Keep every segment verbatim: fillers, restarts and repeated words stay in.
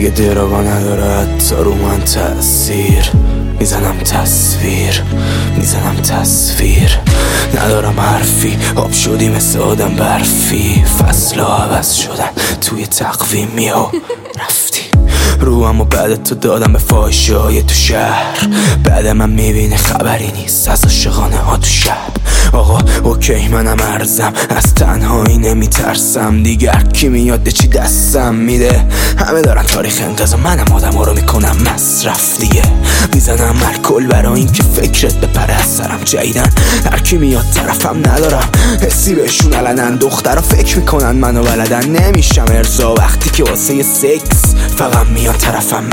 دیگه دراغا نداره حتی رو من تأثیر. میزنم تصویر میزنم تصویر ندارم حرفی، آب شدی مثل آدم برفی. فصلها عوض شدن توی تقویمی ها رفتی رو، اما بعد تو دادم به فاحشه های تو شهر. بعد من میبینه خبری نیست از عاشقانه ها تو شب. آقا اوکی منم ارزم، از تنهایی نمیترسم دیگر. کی میاد چی دستم میده؟ همه دارن تاریخ انقضا، منم آدم ها رو میکنم مصرف دیگه. میزنم الکل برای این که فکرت بپره از سرم جدیدن. هر کی میاد طرفم ندارم حسی بهشون علنن. دخترها فکر میکنن منو بلدن، نمیشم ارضا وقتی که واسه سکس فقط میاد طرفم.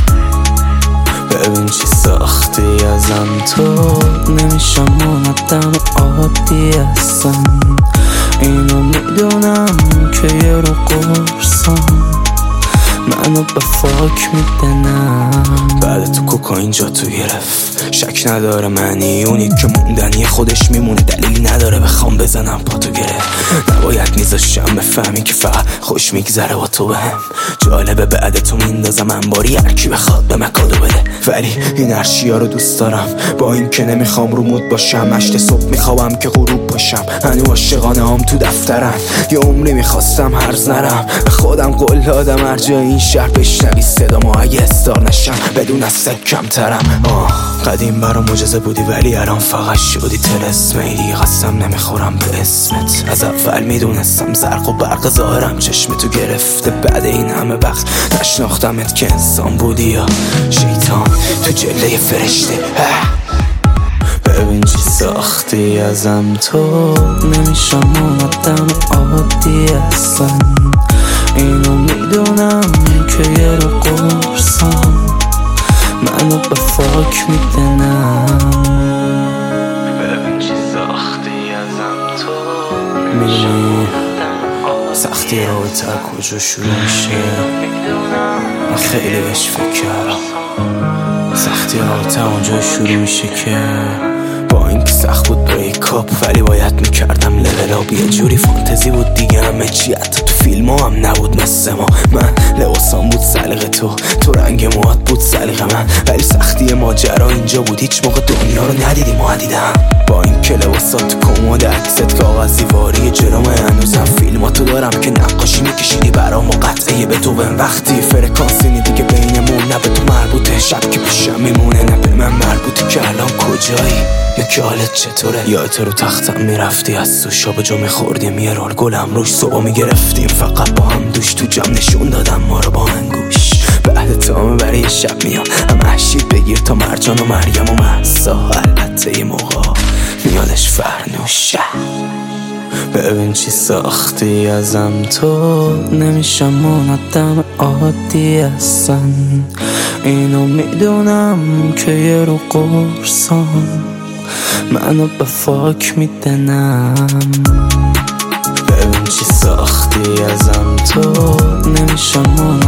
ببین چی ساختی ازم تو، نمیشم اون آدم عادی اصلا. اینو میدونم که یه رو قرصم منو به فاک میدنم. بعد تو کوکائین جا تو گرفت، شک نداره منی اونی که موندنی خودش میمونه. دلیلی نداره بخوام بزنم پا تو گره. نباید میذاشم بفهمی که فقط خوش میگذره با تو بهم. جالبه بعد تو میندازم انباری، هرکی بخواد به مکادو بده. ولی این ارشیا رو دوست دارم، با این که نمیخوام رو مود باشم. هشت صبح میخوام که غروب باشم، هنو عاشقانه هم تو دفترن. یه عمری میخواستم هرز نرم، به خودم قول دادم هر جای این شهر بشنوی صدامو اگه استار نشم بدون از سگ کمترم. آه قدیم برام معجزه بودی ولی الان فقط شدی طلسم. دیگه قسم نمیخورم به اسمت، از اول میدونستم زرق و برق ظاهرم چشم تو گرفته. بعد این همه وقت نشناختمت که انسان بودی یا شیطان تو جله فرشته. ببین چی ساختی ازم تو، نمیشم اون آدم عادی اصلا. اینو میدونم که یه رو قرصم منو به فاک میدنم. ببین چی ساختی ازم تو، میدونی سختی رابطه کجا شروع میشه. من خیلی بهش فکر کردم، سختی رابطه اونجا شروع میشه که با اینکه سخت بود بریکاپ ولی باید میکردم لول آب. یه جوری فانتزی بود دیگه همه چی، حتی تو فیلم ها هم نبود مثل ما. من لباسام بود سلیقه تو، تو رنگ موهات بود سلیقه من. ولی سختی ماجرا اینجا بود هیچ موقع دنیا رو ندیدی ما دیدم. با این که لباسات تو کمد، عکست کاغذی واری جلومه، هنوزم فیلماتو دارم که نقاشی میکشیدی برام و قطعه به تو. بهم وقتی فرکانسی نیدی که بینمون نه به تو مربوطه، شب که پیشم میمونه نه به من مربوطه. که الان کجایی یا که حالت چطوره؟ یادت رو تختم میرفتی از سوشا به جا میخوردیم یه رول گلم روش صبح میگرفتیم فقط با هم دوش. تو جمع نشون دادم ما رو با انگوش. بعد تامه برای شب میام هم احشید بگیر تا مرجان و مریم و محسا. البته یه موقع میادش فرنوشه. ببین چی ساختی ازم تو، نمیشم اون آدم عادی اصلا. اینو میدونم که یه رو قرصم منو به فاک میدنم. ببین چی ساختی ازم تو، نمیشم اون